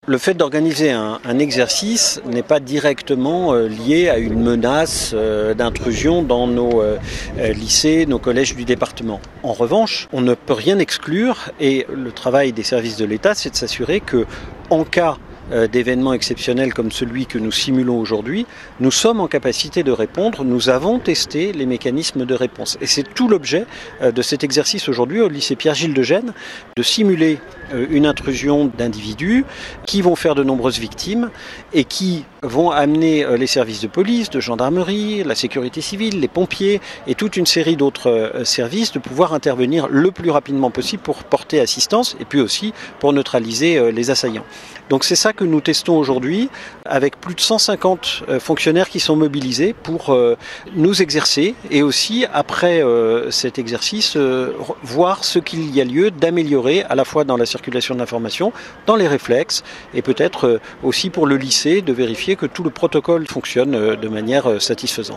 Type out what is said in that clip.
Le fait d'organiser un exercice n'est pas directement lié à une menace d'intrusion dans nos lycées, nos collèges du département. En revanche, on ne peut rien exclure et le travail des services de l'État, c'est de s'assurer que, en cas d'événements exceptionnels comme celui que nous simulons aujourd'hui, nous sommes en capacité de répondre. Nous avons testé les mécanismes de réponse. Et c'est tout l'objet de cet exercice aujourd'hui au lycée Pierre-Gilles de Gênes, de simuler une intrusion d'individus qui vont faire de nombreuses victimes et qui vont amener les services de police, de gendarmerie, la sécurité civile, les pompiers et toute une série d'autres services de pouvoir intervenir le plus rapidement possible pour porter assistance et puis aussi pour neutraliser les assaillants. Donc c'est ça que nous testons aujourd'hui avec plus de 150 fonctionnaires qui sont mobilisés pour nous exercer et aussi après cet exercice voir ce qu'il y a lieu d'améliorer à la fois dans la circulation de l'information, dans les réflexes et peut-être aussi pour le lycée de vérifier que tout le protocole fonctionne de manière satisfaisante.